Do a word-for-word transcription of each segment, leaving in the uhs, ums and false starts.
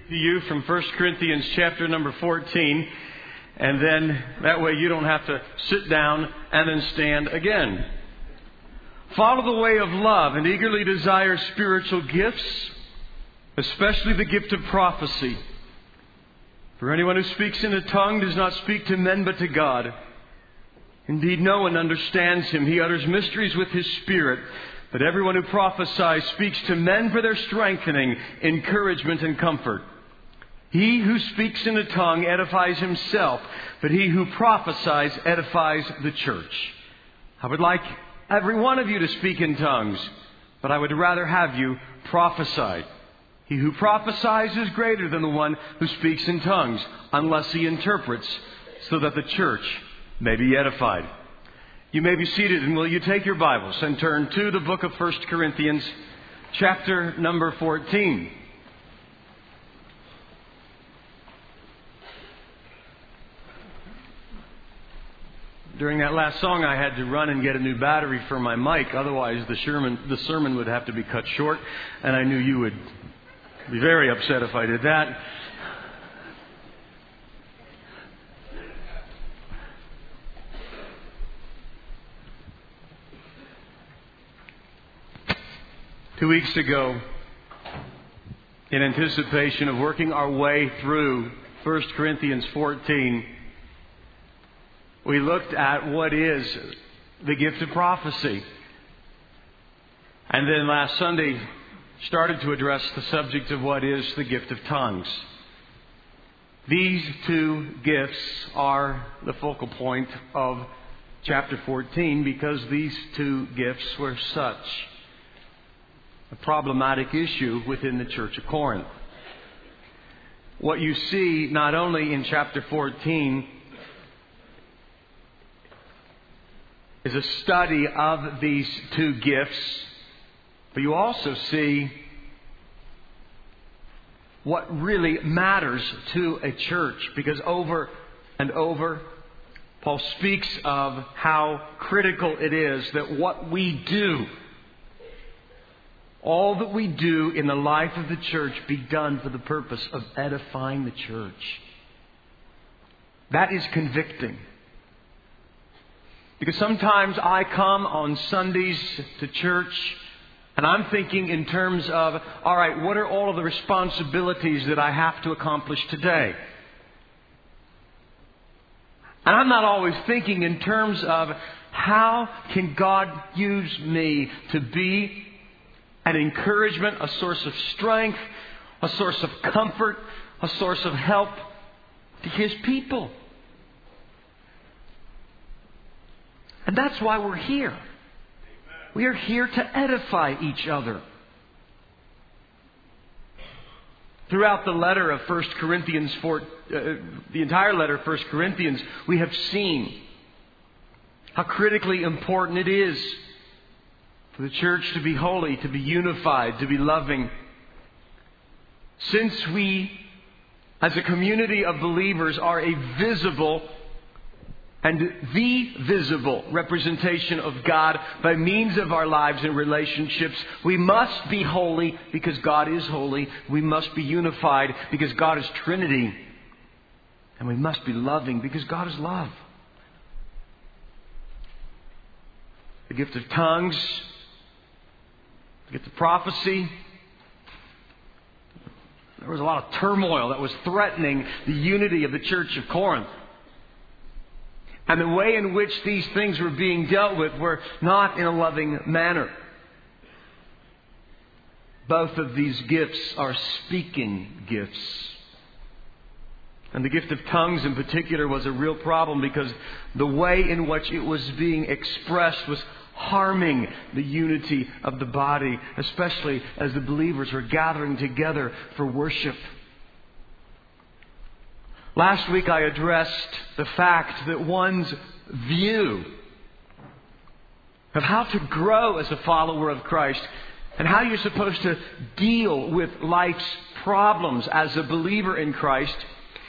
to you from First Corinthians chapter number fourteen, and then that way you don't have to sit down and then stand again. Follow the way of love and eagerly desire spiritual gifts, especially the gift of prophecy. For anyone who speaks in a tongue does not speak to men but to God. Indeed, no one understands him. He utters mysteries with his spirit. But everyone who prophesies speaks to men for their strengthening, encouragement, and comfort. He who speaks in a tongue edifies himself, but he who prophesies edifies the church. I would like every one of you to speak in tongues, but I would rather have you prophesy. He who prophesies is greater than the one who speaks in tongues, unless he interprets, so that the church may be edified. You may be seated, and will you take your Bibles and turn to the book of First Corinthians, chapter number fourteen. During that last song, I had to run and get a new battery for my mic. Otherwise, the sermon, the sermon would have to be cut short. And I knew you would be very upset if I did that. Two weeks ago, in anticipation of working our way through First Corinthians fourteen, we looked at what is the gift of prophecy. And then last Sunday started to address the subject of what is the gift of tongues. These two gifts are the focal point of chapter fourteen because these two gifts were such a problematic issue within the Church of Corinth. What you see not only in chapter fourteen is a study of these two gifts, but you also see what really matters to a church, because over and over Paul speaks of how critical it is that what we do, all that we do in the life of the church, be done for the purpose of edifying the church. That is convicting. Because sometimes I come on Sundays to church and I'm thinking in terms of, all right, what are all of the responsibilities that I have to accomplish today? And I'm not always thinking in terms of how can God use me to be an encouragement, a source of strength, a source of comfort, a source of help to His people. And that's why we're here. We are here to edify each other. Throughout the letter of First Corinthians, four, uh, the entire letter of First Corinthians, we have seen how critically important it is for the church to be holy, to be unified, to be loving. Since we, as a community of believers, are a visible and the visible representation of God by means of our lives and relationships, we must be holy because God is holy. We must be unified because God is Trinity. And we must be loving because God is love. The gift of tongues, the gift of prophecy. There was a lot of turmoil that was threatening the unity of the Church of Corinth. And the way in which these things were being dealt with were not in a loving manner. Both of these gifts are speaking gifts. And the gift of tongues in particular was a real problem because the way in which it was being expressed was harming the unity of the body, especially as the believers were gathering together for worship. Last week I addressed the fact that one's view of how to grow as a follower of Christ and how you're supposed to deal with life's problems as a believer in Christ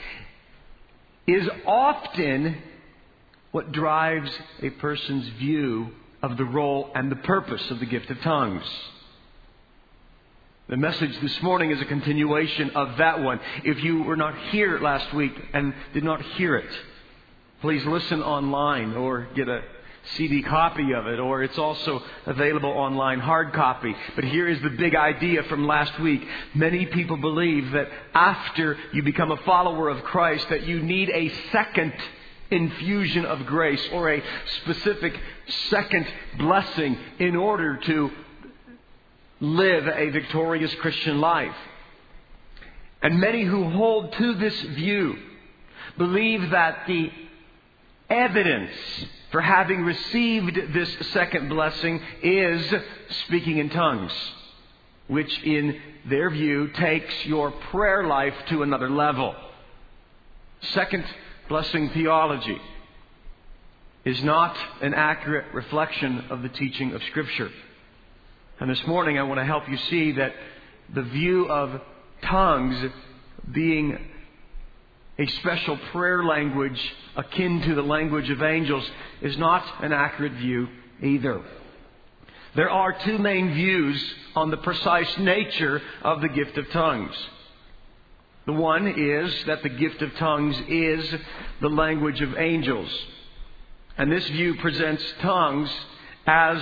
is often what drives a person's view of the role and the purpose of the gift of tongues. The message this morning is a continuation of that one. If you were not here last week and did not hear it, please listen online or get a C D copy of it, or it's also available online, hard copy. But here is the big idea from last week. Many people believe that after you become a follower of Christ, that you need a second infusion of grace or a specific second blessing in order to live a victorious Christian life. And many who hold to this view believe that the evidence for having received this second blessing is speaking in tongues, which in their view takes your prayer life to another level. Second blessing theology is not an accurate reflection of the teaching of Scripture. And this morning I want to help you see that the view of tongues being a special prayer language akin to the language of angels is not an accurate view either. There are two main views on the precise nature of the gift of tongues. The one is that the gift of tongues is the language of angels. And this view presents tongues as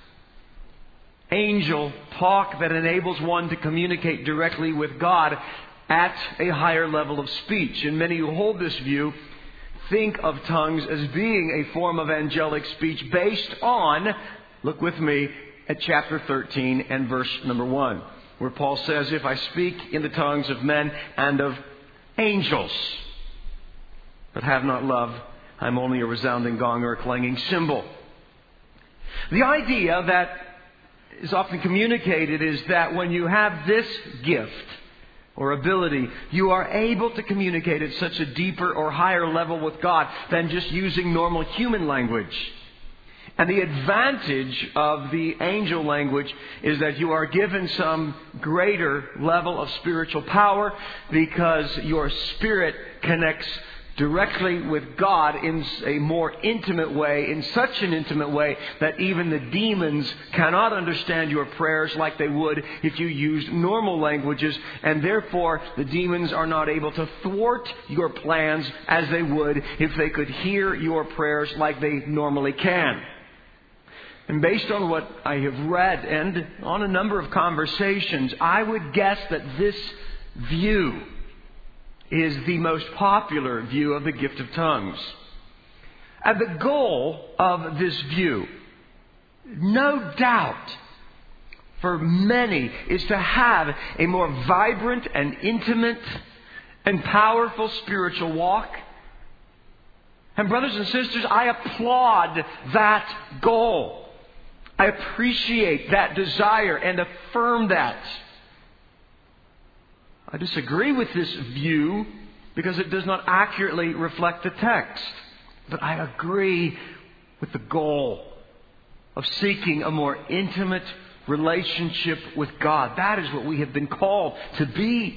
angel talk that enables one to communicate directly with God at a higher level of speech. And many who hold this view think of tongues as being a form of angelic speech based on, look with me at chapter thirteen and verse number one, where Paul says, "If I speak in the tongues of men and of angels, but have not love, I'm only a resounding gong or a clanging cymbal." The idea that is often communicated is that when you have this gift or ability, you are able to communicate at such a deeper or higher level with God than just using normal human language. And the advantage of the angel language is that you are given some greater level of spiritual power because your spirit connects directly with God in a more intimate way, in such an intimate way that even the demons cannot understand your prayers like they would if you used normal languages, and therefore the demons are not able to thwart your plans as they would if they could hear your prayers like they normally can. And based on what I have read and on a number of conversations, I would guess that this view is the most popular view of the gift of tongues. And the goal of this view, no doubt, for many, is to have a more vibrant and intimate and powerful spiritual walk. And brothers and sisters, I applaud that goal. I appreciate that desire and affirm that. I disagree with this view because it does not accurately reflect the text. But I agree with the goal of seeking a more intimate relationship with God. That is what we have been called to be.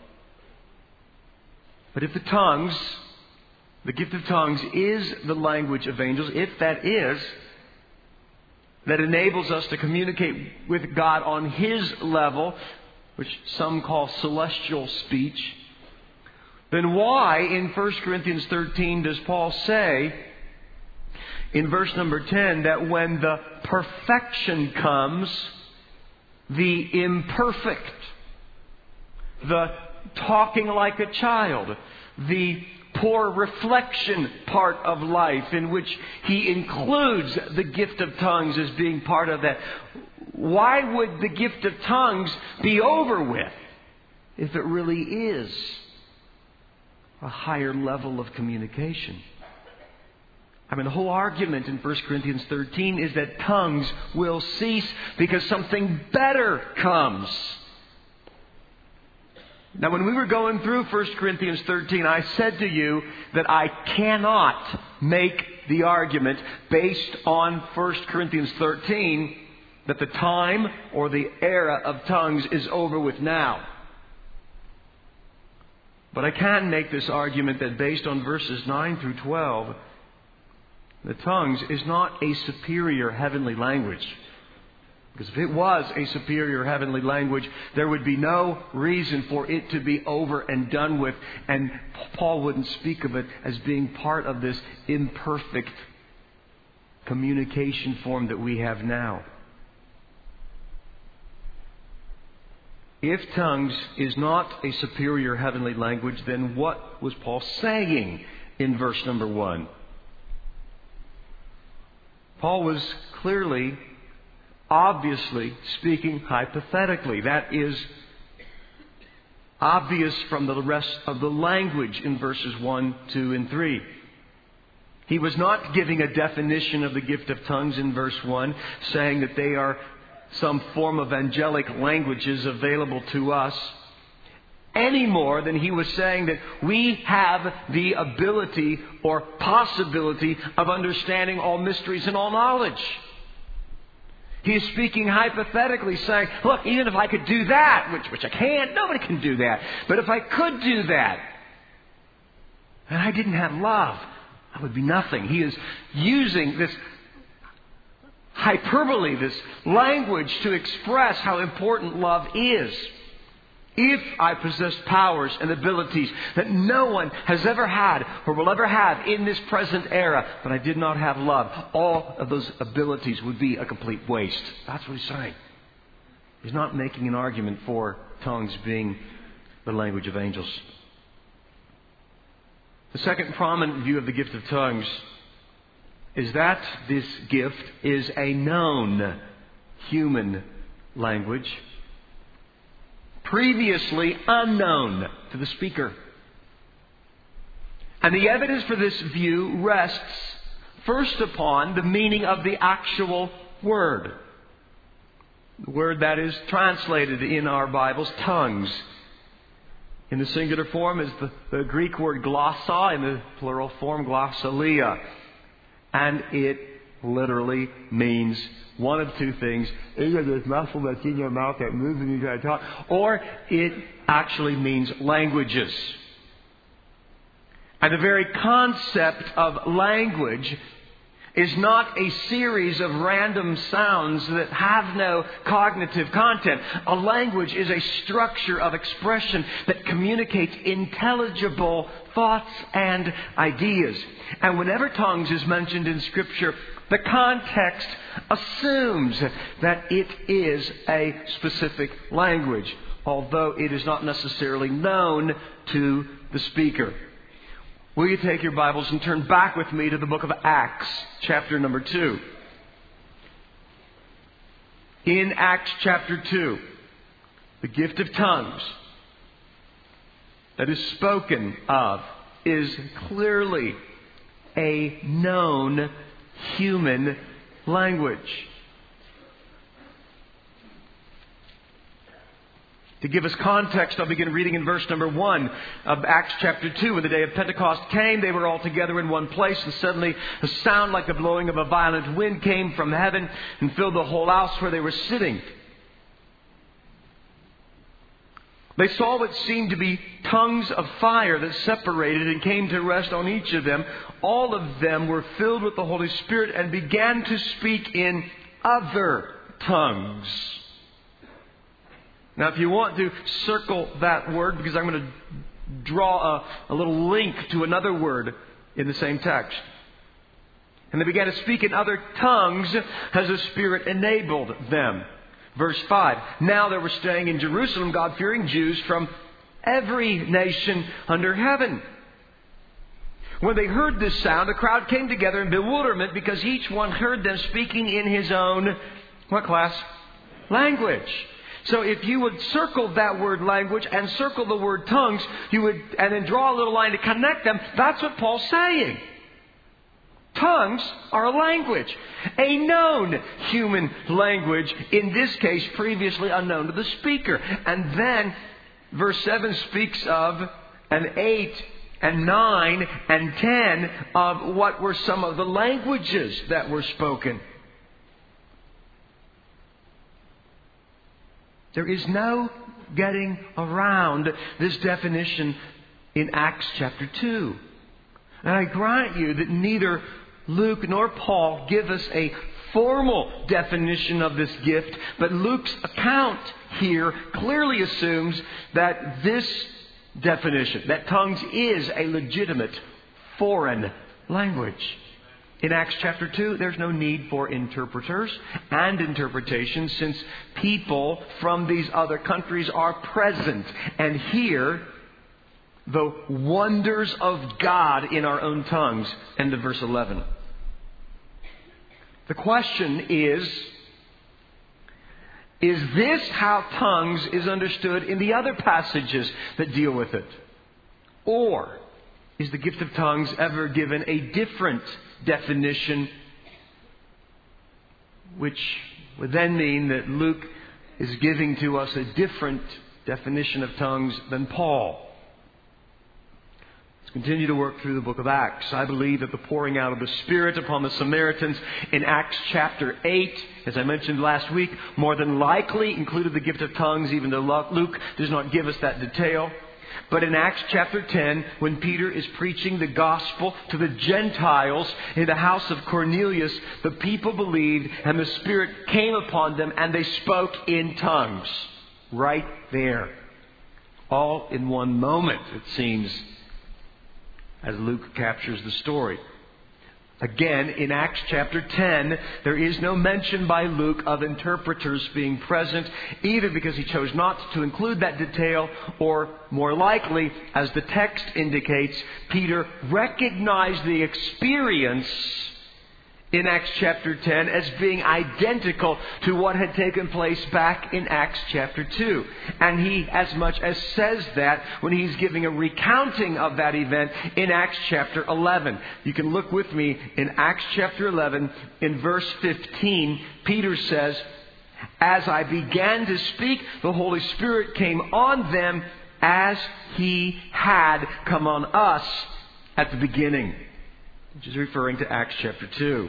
But if the tongues, the gift of tongues is the language of angels, if that is, that enables us to communicate with God on His level, which some call celestial speech, then why in First Corinthians thirteen does Paul say in verse number ten that when the perfection comes, the imperfect, the talking like a child, the poor reflection part of life in which he includes the gift of tongues as being part of that. Why would the gift of tongues be over with if it really is a higher level of communication? I mean, the whole argument in First Corinthians thirteen is that tongues will cease because something better comes. Now, when we were going through First Corinthians thirteen, I said to you that I cannot make the argument based on First Corinthians thirteen that the time or the era of tongues is over with now. But I can make this argument that based on verses nine through twelve, the tongues is not a superior heavenly language. Because if it was a superior heavenly language, there would be no reason for it to be over and done with. And Paul wouldn't speak of it as being part of this imperfect communication form that we have now. If tongues is not a superior heavenly language, then what was Paul saying in verse number one? Paul was clearly, obviously speaking hypothetically. That is obvious from the rest of the language in verses one, two, and three. He was not giving a definition of the gift of tongues in verse one, saying that they are some form of angelic languages available to us, any more than he was saying that we have the ability or possibility of understanding all mysteries and all knowledge. He is speaking hypothetically, saying, look, even if I could do that, which, which I can't, nobody can do that, but if I could do that, and I didn't have love, I would be nothing. He is using this hyperbole, this language, to express how important love is. If I possessed powers and abilities that no one has ever had or will ever have in this present era, but I did not have love, all of those abilities would be a complete waste. That's what he's saying. He's not making an argument for tongues being the language of angels. The second prominent view of the gift of tongues is that this gift is a known human language, previously unknown to the speaker. And the evidence for this view rests first upon the meaning of the actual word. The word that is translated in our Bibles, tongues. In the singular form is the, the Greek word glossa, in the plural form glossalia. And it literally means one of two things. Either this muscle that's in your mouth that moves when you try to talk, or it actually means languages. And the very concept of language is not a series of random sounds that have no cognitive content. A language is a structure of expression that communicates intelligible thoughts and ideas. And whenever tongues is mentioned in Scripture, the context assumes that it is a specific language, although it is not necessarily known to the speaker. Will you take your Bibles and turn back with me to the book of Acts, chapter number two. In Acts chapter two, the gift of tongues that is spoken of is clearly a known human language. To give us context, I'll begin reading in verse number one of Acts chapter two. When the day of Pentecost came, they were all together in one place, and suddenly a sound like the blowing of a violent wind came from heaven and filled the whole house where they were sitting. They saw what seemed to be tongues of fire that separated and came to rest on each of them. All of them were filled with the Holy Spirit and began to speak in other tongues. Now, if you want to circle that word, because I'm going to draw a, a little link to another word in the same text. And they began to speak in other tongues as the Spirit enabled them. Verse five. Now there were staying in Jerusalem God-fearing Jews from every nation under heaven. When they heard this sound, the crowd came together in bewilderment because each one heard them speaking in his own, what class? Language. So if you would circle that word language and circle the word tongues, you would, and then draw a little line to connect them, that's what Paul's saying. Tongues are a language, a known human language, in this case previously unknown to the speaker. And then verse seven speaks of an eight and nine and ten of what were some of the languages that were spoken. There is no getting around this definition in Acts chapter two. And I grant you that neither Luke nor Paul give us a formal definition of this gift, but Luke's account here clearly assumes that this definition, that tongues is a legitimate foreign language. In Acts chapter two, there's no need for interpreters and interpretation since people from these other countries are present and hear the wonders of God in our own tongues. End of verse eleven. The question is, is this how tongues is understood in the other passages that deal with it? Or is the gift of tongues ever given a different definition, which would then mean that Luke is giving to us a different definition of tongues than Paul? Let's continue to work through the book of Acts. I believe that the pouring out of the Spirit upon the Samaritans in Acts chapter eight, as I mentioned last week, more than likely included the gift of tongues, even though Luke does not give us that detail. But in Acts chapter ten, when Peter is preaching the gospel to the Gentiles in the house of Cornelius, the people believed and the Spirit came upon them and they spoke in tongues. Right there. All in one moment, it seems, as Luke captures the story. Again, in Acts chapter ten, there is no mention by Luke of interpreters being present, either because he chose not to include that detail, or more likely, as the text indicates, Peter recognized the experience in Acts chapter ten as being identical to what had taken place back in Acts chapter two. And he as much as says that when he's giving a recounting of that event in Acts chapter eleven. You can look with me in Acts chapter eleven in verse fifteen. Peter says, "As I began to speak, the Holy Spirit came on them as He had come on us at the beginning." Which is referring to Acts chapter two.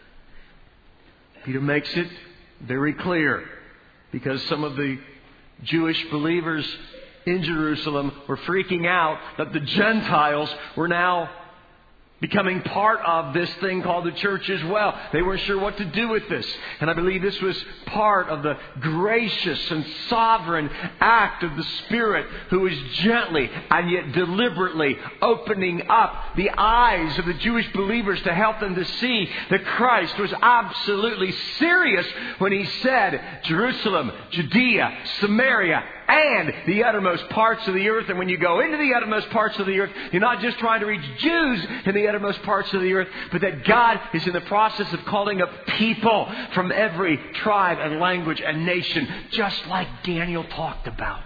Peter makes it very clear, because some of the Jewish believers in Jerusalem were freaking out that the Gentiles were now becoming part of this thing called the church as well. They weren't sure what to do with this. And I believe this was part of the gracious and sovereign act of the Spirit, who is gently and yet deliberately opening up the eyes of the Jewish believers to help them to see that Christ was absolutely serious when He said, Jerusalem, Judea, Samaria, and the uttermost parts of the earth. And when you go into the uttermost parts of the earth, you're not just trying to reach Jews in the uttermost parts of the earth, but that God is in the process of calling up people from every tribe and language and nation, just like Daniel talked about.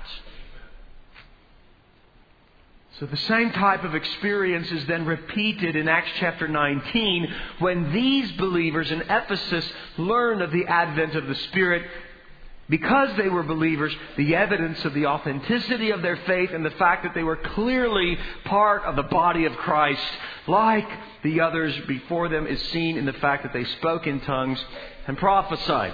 So the same type of experience is then repeated in Acts chapter nineteen, when these believers in Ephesus learn of the advent of the Spirit. Because they were believers, the evidence of the authenticity of their faith and the fact that they were clearly part of the body of Christ, like the others before them, is seen in the fact that they spoke in tongues and prophesied.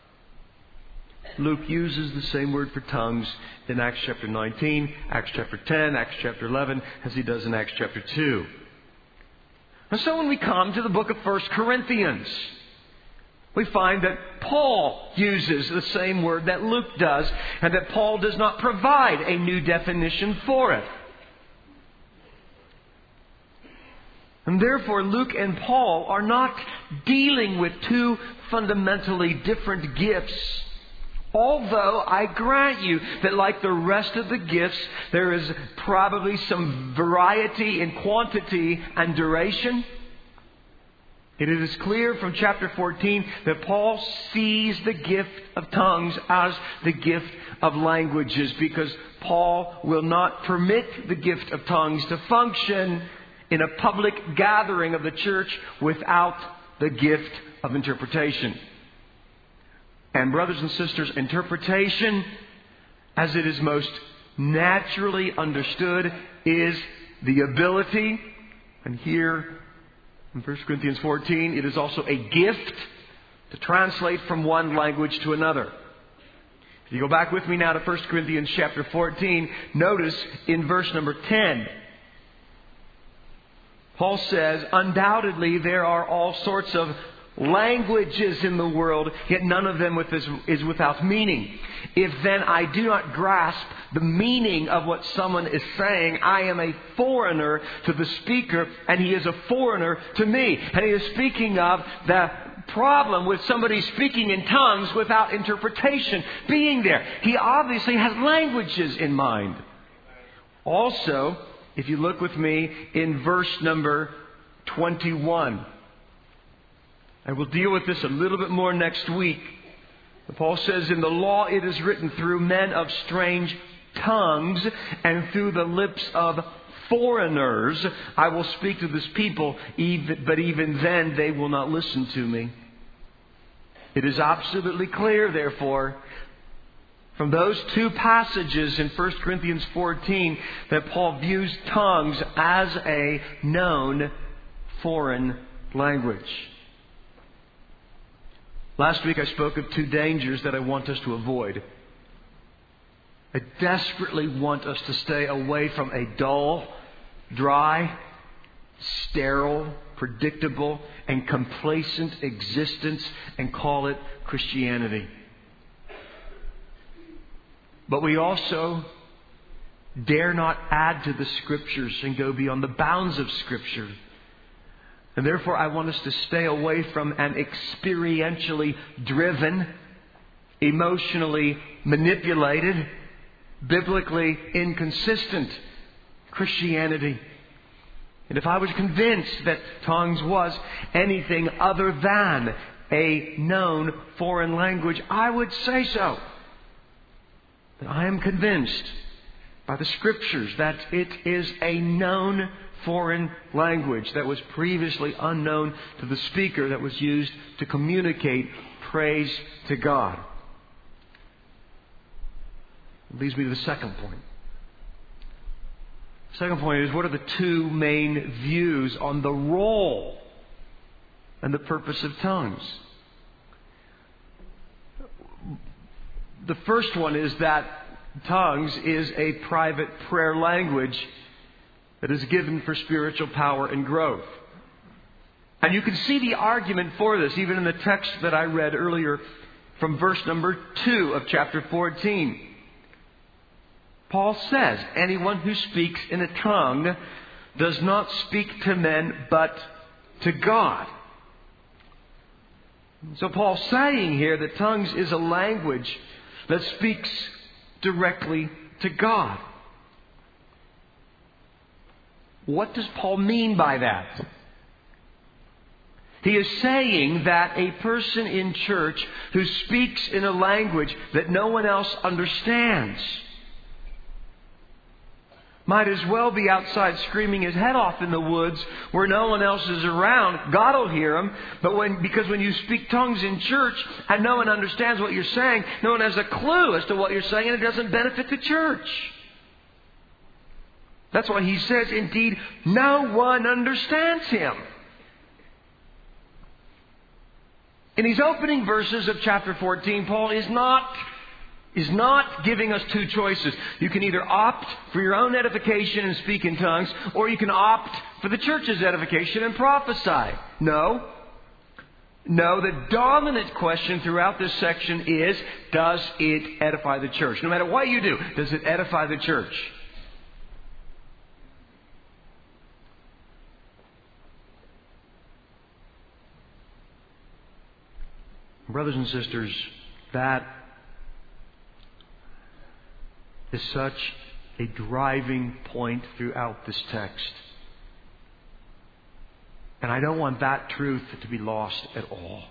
Luke uses the same word for tongues in Acts chapter nineteen, Acts chapter ten, Acts chapter eleven, as he does in Acts chapter two. And so when we come to the book of First Corinthians, we find that Paul uses the same word that Luke does, and that Paul does not provide a new definition for it. And therefore, Luke and Paul are not dealing with two fundamentally different gifts. Although I grant you that, like the rest of the gifts, there is probably some variety in quantity and duration. It is clear from chapter fourteen that Paul sees the gift of tongues as the gift of languages, because Paul will not permit the gift of tongues to function in a public gathering of the church without the gift of interpretation. And brothers and sisters, interpretation, as it is most naturally understood, is the ability, and here in First Corinthians fourteen, it is also a gift to translate from one language to another. If you go back with me now to First Corinthians chapter fourteen, notice in verse number ten, Paul says, undoubtedly there are all sorts of languages in the world, yet none of them with is, is without meaning. If then I do not grasp the meaning of what someone is saying, I am a foreigner to the speaker, and he is a foreigner to me. And he is speaking of the problem with somebody speaking in tongues without interpretation being there. He obviously has languages in mind. Also, if you look with me in verse number twenty-one, I will deal with this a little bit more next week. Paul says, in the law it is written, through men of strange tongues and through the lips of foreigners I will speak to this people, even, but even then they will not listen to me. It is absolutely clear, therefore, from those two passages in First Corinthians fourteen, that Paul views tongues as a known foreign language. Last week I spoke of two dangers that I want us to avoid. I desperately want us to stay away from a dull, dry, sterile, predictable, and complacent existence and call it Christianity. But we also dare not add to the Scriptures and go beyond the bounds of Scripture. And therefore I want us to stay away from an experientially driven, emotionally manipulated, biblically inconsistent Christianity. And if I was convinced that tongues was anything other than a known foreign language, I would say so. But I am convinced by the Scriptures that it is a known foreign language that was previously unknown to the speaker, that was used to communicate praise to God. It leads me to the second point. The second point is, what are the two main views on the role and the purpose of tongues? The first one is that tongues is a private prayer language that is given for spiritual power and growth. And you can see the argument for this even in the text that I read earlier from verse number two of chapter fourteen. Paul says, anyone who speaks in a tongue does not speak to men but to God. So Paul's saying here that tongues is a language that speaks directly to God. What does Paul mean by that? He is saying that a person in church who speaks in a language that no one else understands might as well be outside screaming his head off in the woods where no one else is around. God will hear him. But when, because when you speak tongues in church and no one understands what you're saying, no one has a clue as to what you're saying, and it doesn't benefit the church. That's why he says, indeed, no one understands him. In these opening verses of chapter fourteen, Paul is not, is not giving us two choices. You can either opt for your own edification and speak in tongues, or you can opt for the church's edification and prophesy. No. No, the dominant question throughout this section is, does it edify the church? No matter what you do, does it edify the church? Brothers and sisters, that is such a driving point throughout this text. And I don't want that truth to be lost at all.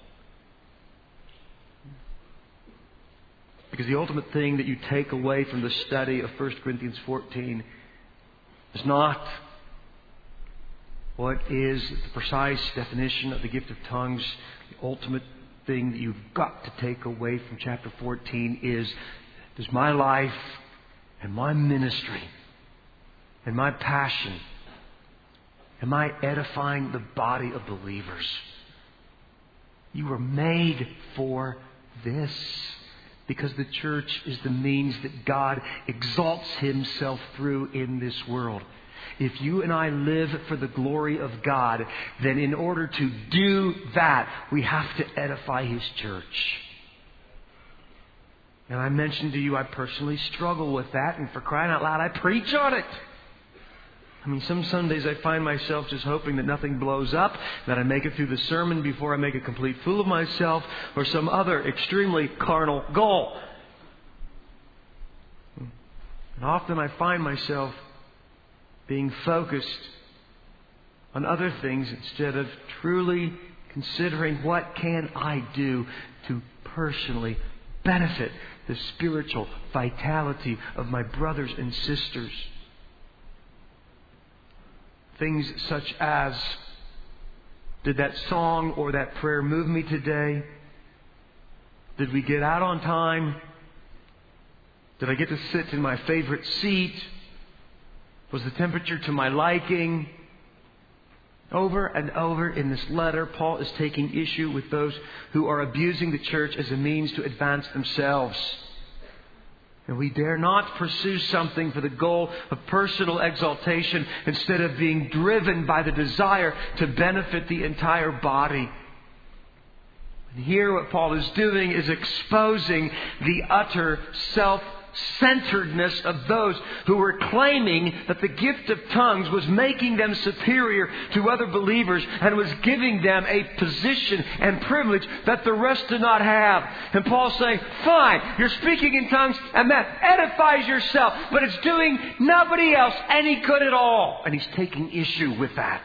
Because the ultimate thing that you take away from the study of First Corinthians fourteen is not what is the precise definition of the gift of tongues. The ultimate thing that you've got to take away from chapter fourteen is, does my life and my ministry and my passion, am I edifying the body of believers? You were made for this. because the church is the means that God exalts Himself through in this world. If you and I live for the glory of God, then in order to do that, we have to edify His church. And I mentioned to you, I personally struggle with that, and for crying out loud, I preach on it. I mean, some Sundays I find myself just hoping that nothing blows up, that I make it through the sermon before I make a complete fool of myself, or some other extremely carnal goal. And often I find myself being focused on other things instead of truly considering what can I do to personally benefit the spiritual vitality of my brothers and sisters. Things such as, did that song or that prayer move me today? Did we get out on time? Did I get to sit in my favorite seat? Was the temperature to my liking? Over and over in this letter, Paul is taking issue with those who are abusing the church as a means to advance themselves. And we dare not pursue something for the goal of personal exaltation instead of being driven by the desire to benefit the entire body. And here what Paul is doing is exposing the utter self centeredness of those who were claiming that the gift of tongues was making them superior to other believers and was giving them a position and privilege that the rest do not have. And Paul's saying, fine, you're speaking in tongues and that edifies yourself, but it's doing nobody else any good at all. And he's taking issue with that.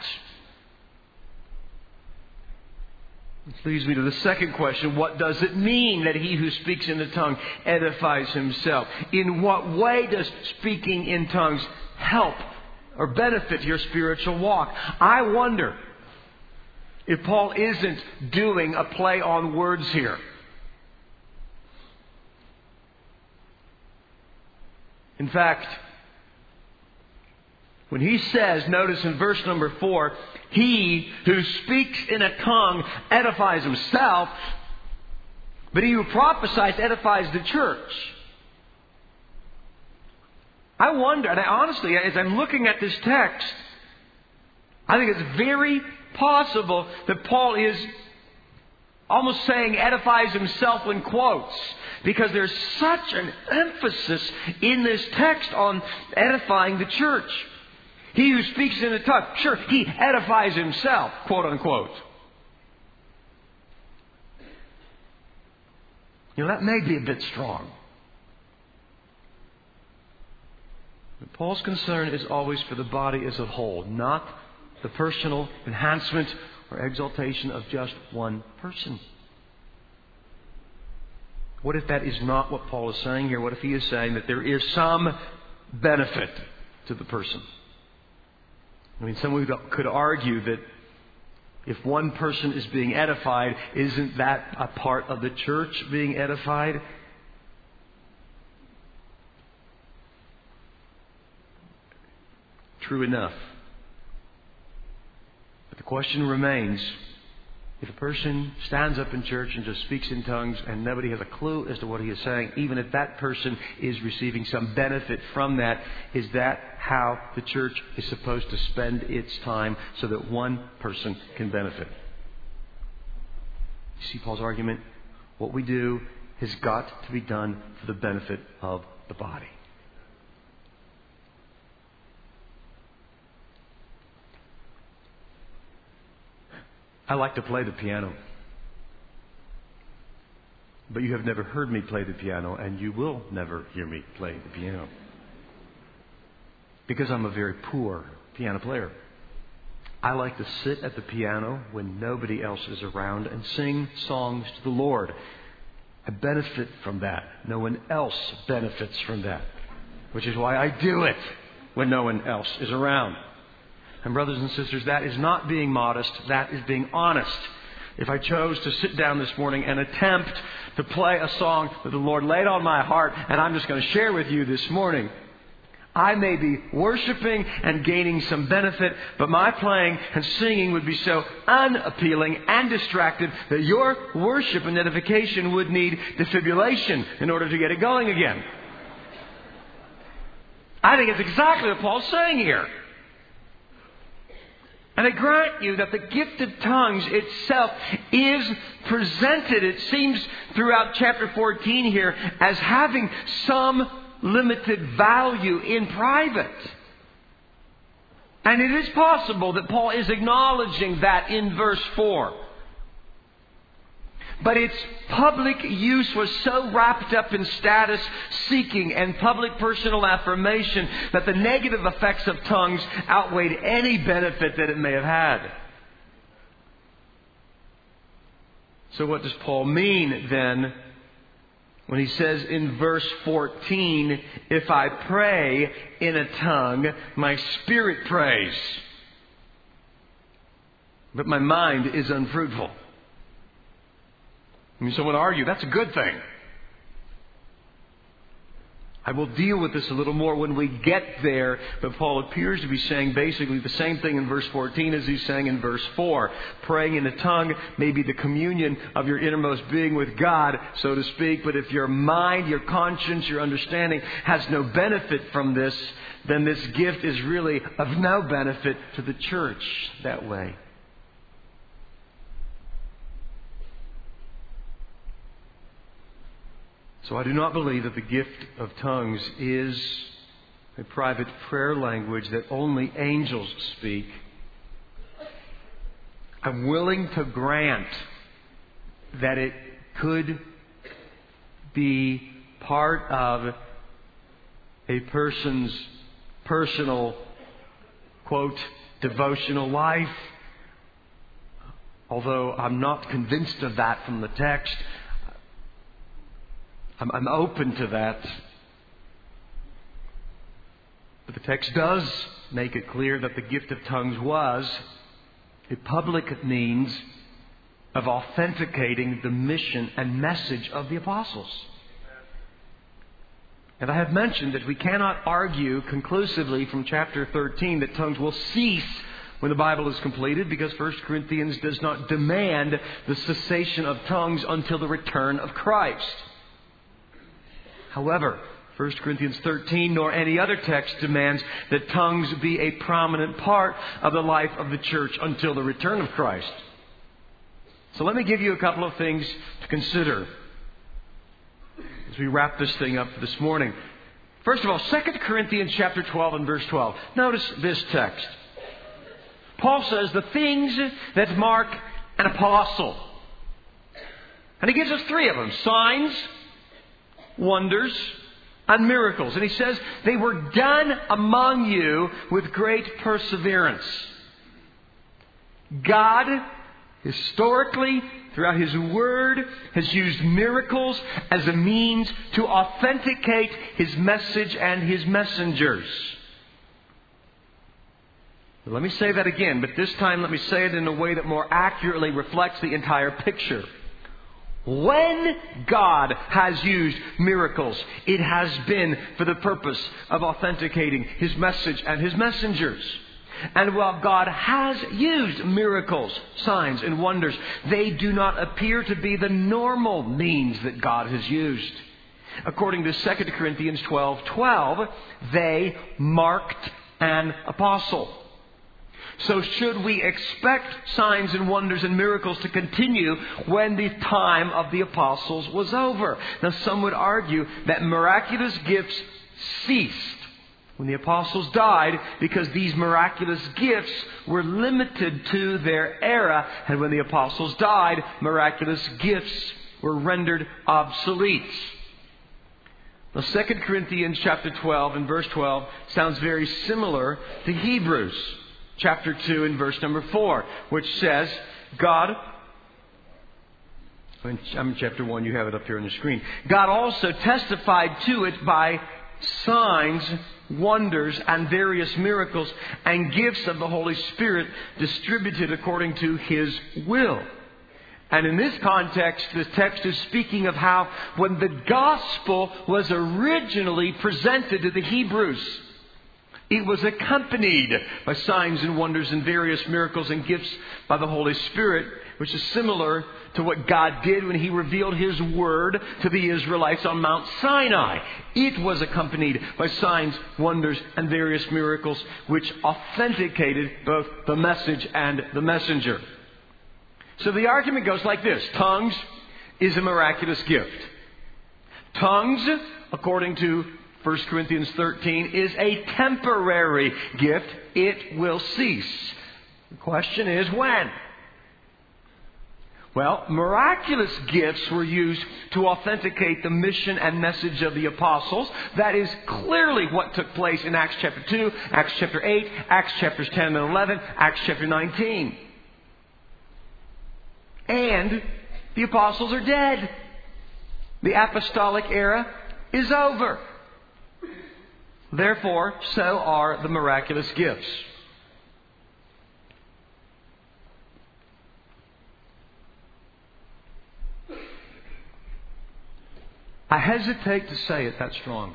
Which leads me to the second question. What does it mean that he who speaks in the tongue edifies himself? In what way does speaking in tongues help or benefit your spiritual walk? I wonder if Paul isn't doing a play on words here. In fact, when he says, notice in verse number four, he who speaks in a tongue edifies himself, but he who prophesies edifies the church. I wonder, and I honestly, as I'm looking at this text, I think it's very possible that Paul is almost saying edifies himself in quotes, because there's such an emphasis in this text on edifying the church. He who speaks in a tongue, sure, he edifies himself, quote unquote. You know, that may be a bit strong. But Paul's concern is always for the body as a whole, not the personal enhancement or exaltation of just one person. What if that is not what Paul is saying here? What if he is saying that there is some benefit to the person? I mean, someone could argue that if one person is being edified, isn't that a part of the church being edified? True enough. But the question remains, if a person stands up in church and just speaks in tongues and nobody has a clue as to what he is saying, even if that person is receiving some benefit from that, is that how the church is supposed to spend its time so that one person can benefit? You see Paul's argument? What we do has got to be done for the benefit of the body. I like to play the piano. But you have never heard me play the piano, and you will never hear me play the piano. Because I'm a very poor piano player. I like to sit at the piano when nobody else is around and sing songs to the Lord. I benefit from that. No one else benefits from that. Which is why I do it when no one else is around. And brothers and sisters, that is not being modest, that is being honest. If I chose to sit down this morning and attempt to play a song that the Lord laid on my heart, and I'm just going to share with you this morning, I may be worshiping and gaining some benefit, but my playing and singing would be so unappealing and distracted that your worship and edification would need defibrillation in order to get it going again. I think it's exactly what Paul's saying here. And I grant you that the gift of tongues itself is presented, it seems, throughout chapter fourteen here, as having some limited value in private. And it is possible that Paul is acknowledging that in verse four. But its public use was so wrapped up in status seeking and public personal affirmation that the negative effects of tongues outweighed any benefit that it may have had. So what does Paul mean then when he says in verse fourteen, if I pray in a tongue, my spirit prays, but my mind is unfruitful? I mean, someone would argue that's a good thing. I will deal with this a little more when we get there, but Paul appears to be saying basically the same thing in verse fourteen as he's saying in verse four. Praying in a tongue may be the communion of your innermost being with God, so to speak, but if your mind, your conscience, your understanding has no benefit from this, then this gift is really of no benefit to the church that way. So I do not believe that the gift of tongues is a private prayer language that only angels speak. I'm willing to grant that it could be part of a person's personal, quote, devotional life. Although I'm not convinced of that from the text. I'm, I'm open to that. But the text does make it clear that the gift of tongues was a public means of authenticating the mission and message of the apostles. And I have mentioned that we cannot argue conclusively from chapter thirteen that tongues will cease when the Bible is completed, because First Corinthians does not demand the cessation of tongues until the return of Christ. However, First Corinthians thirteen nor any other text demands that tongues be a prominent part of the life of the church until the return of Christ. So let me give you a couple of things to consider as we wrap this thing up this morning. First of all, Second Corinthians chapter twelve and verse twelve. Notice this text. Paul says the things that mark an apostle. And he gives us three of them. Signs, wonders, and miracles. And he says they were done among you with great perseverance. God, historically, throughout His Word, has used miracles as a means to authenticate His message and His messengers. Let me say that again, but this time let me say it in a way that more accurately reflects the entire picture. When God has used miracles, it has been for the purpose of authenticating His message and His messengers. And while God has used miracles, signs, and wonders, they do not appear to be the normal means that God has used. According to Second Corinthians twelve twelve, they marked an apostle. So should we expect signs and wonders and miracles to continue when the time of the apostles was over? Now, some would argue that miraculous gifts ceased when the apostles died because these miraculous gifts were limited to their era. And when the apostles died, miraculous gifts were rendered obsolete. Now, Second Corinthians chapter twelve and verse twelve sounds very similar to Hebrews chapter two and verse number four, which says, God, I'm in chapter one, you have it up here on the screen. God also testified to it by signs, wonders, and various miracles and gifts of the Holy Spirit distributed according to His will. And in this context, the text is speaking of how when the gospel was originally presented to the Hebrews, It was accompanied by signs and wonders and various miracles and gifts by the Holy Spirit, which is similar to what God did when He revealed His Word to the Israelites on Mount Sinai. It was accompanied by signs, wonders, and various miracles, which authenticated both the message and the messenger. So the argument goes like this. Tongues is a miraculous gift. Tongues, according to First Corinthians thirteen, is a temporary gift. It will cease. The question is when? Well, miraculous gifts were used to authenticate the mission and message of the apostles. That is clearly what took place in Acts chapter two, Acts chapter eight, Acts chapters ten and eleven, Acts chapter nineteen. And the apostles are dead. The apostolic era is over. Therefore, so are the miraculous gifts. I hesitate to say it that strong,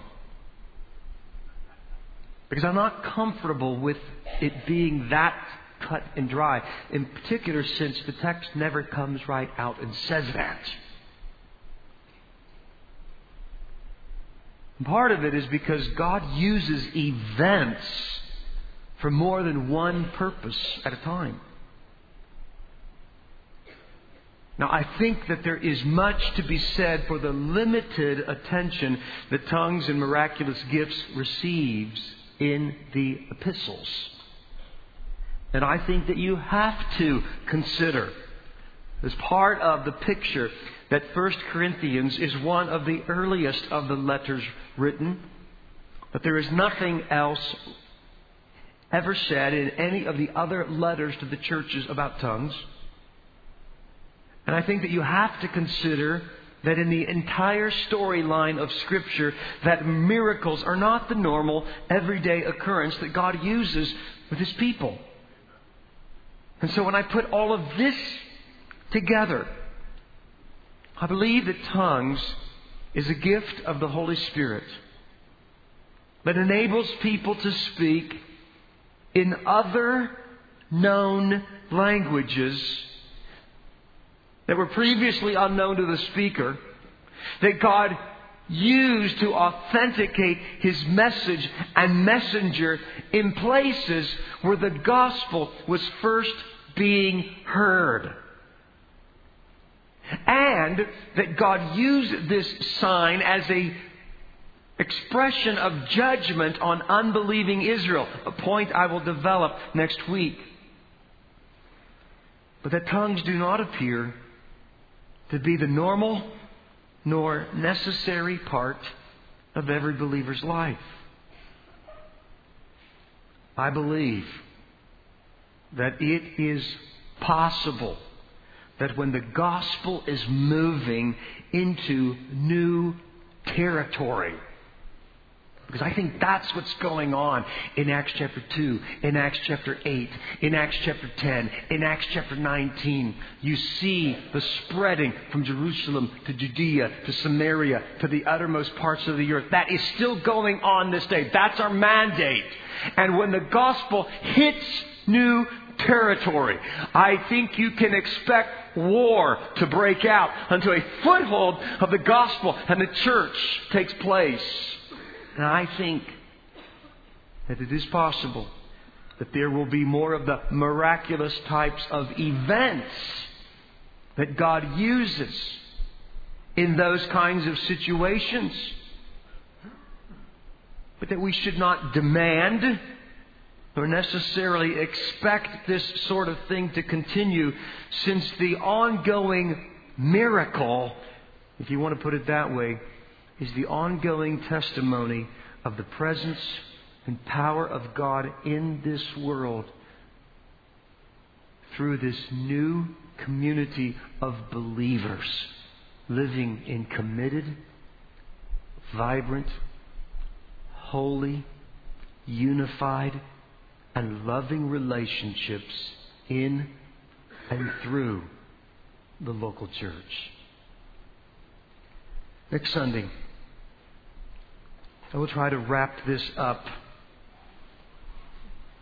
because I'm not comfortable with it being that cut and dry. In particular, since the text never comes right out and says that. Part of it is because God uses events for more than one purpose at a time. Now, I think that there is much to be said for the limited attention that tongues and miraculous gifts receives in the epistles. And I think that you have to consider, as part of the picture, that First Corinthians is one of the earliest of the letters written, but there is nothing else ever said in any of the other letters to the churches about tongues. And I think that you have to consider that in the entire storyline of Scripture, that miracles are not the normal, everyday occurrence that God uses with His people. And so when I put all of this together, I believe that tongues is a gift of the Holy Spirit that enables people to speak in other known languages that were previously unknown to the speaker, that God used to authenticate His message and messenger in places where the gospel was first being heard. And that God used this sign as a expression of judgment on unbelieving Israel, a point I will develop next week. But that tongues do not appear to be the normal nor necessary part of every believer's life. I believe that it is possible that when the gospel is moving into new territory, because I think that's what's going on in Acts chapter two, in Acts chapter eight, in Acts chapter ten, in Acts chapter nineteen. You see the spreading from Jerusalem to Judea to Samaria to the uttermost parts of the earth. That is still going on this day. That's our mandate. And when the gospel hits new territory, I think you can expect war to break out until a foothold of the gospel and the church takes place. And I think that it is possible that there will be more of the miraculous types of events that God uses in those kinds of situations. But that we should not demand or necessarily expect this sort of thing to continue, since the ongoing miracle, if you want to put it that way, is the ongoing testimony of the presence and power of God in this world through this new community of believers living in committed, vibrant, holy, unified, and loving relationships in and through the local church. Next Sunday, I will try to wrap this up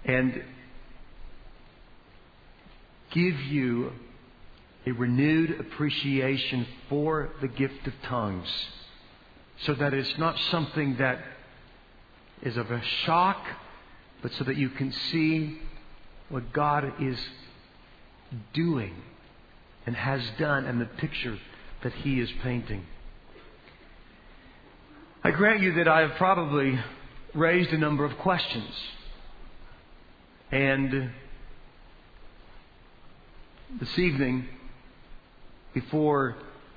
and give you a renewed appreciation for the gift of tongues, so that it's not something that is of a shock, but so that you can see what God is doing and has done and the picture that He is painting. I grant you that I have probably raised a number of questions. And this evening, before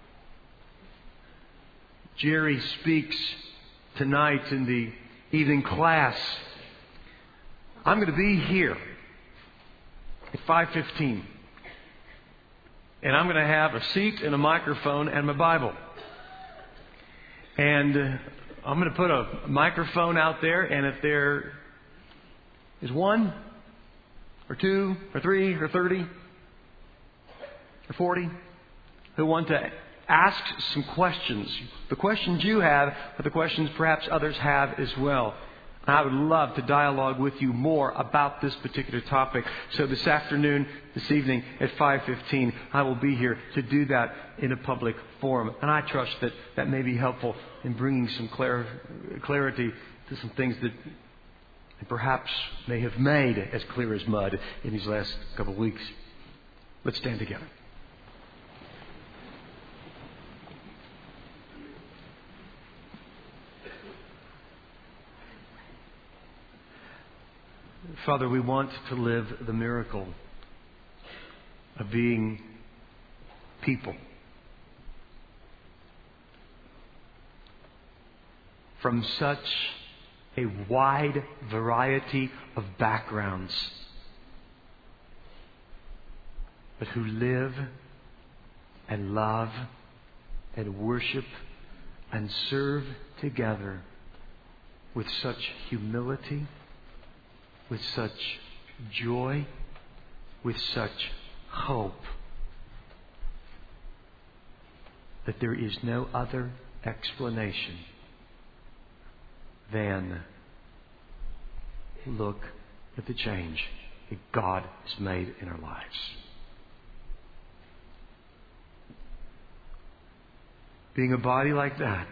Jerry speaks tonight in the evening class, I'm going to be here at five fifteen. And I'm going to have a seat and a microphone and my Bible. And uh, I'm going to put a microphone out there, and if there is one or two or three or thirty or forty who want to ask some questions, the questions you have are the questions perhaps others have as well. I would love to dialogue with you more about this particular topic. So this afternoon, this evening at five fifteen, I will be here to do that in a public forum. And I trust that that may be helpful in bringing some clar- clarity to some things that perhaps may have made as clear as mud in these last couple of weeks. Let's stand together. Father, we want to live the miracle of being people from such a wide variety of backgrounds, but who live and love and worship and serve together with such humility, with such joy, with such hope, that there is no other explanation than look at the change that God has made in our lives. Being a body like that,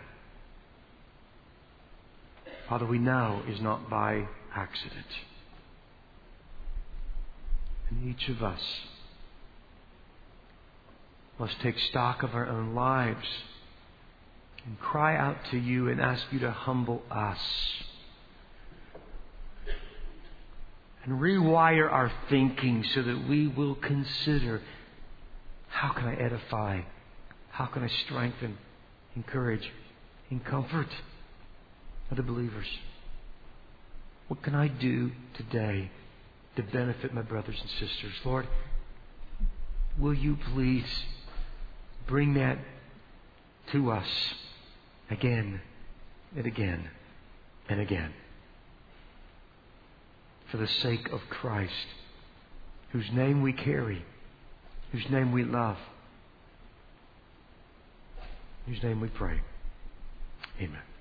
Father, we know is not by accident. And each of us must take stock of our own lives and cry out to you and ask you to humble us and rewire our thinking so that we will consider, how can I edify? How can I strengthen, encourage, and comfort other believers? What can I do today to benefit my brothers and sisters? Lord, will you please bring that to us again and again and again, for the sake of Christ, whose name we carry, whose name we love, whose name we pray. Amen.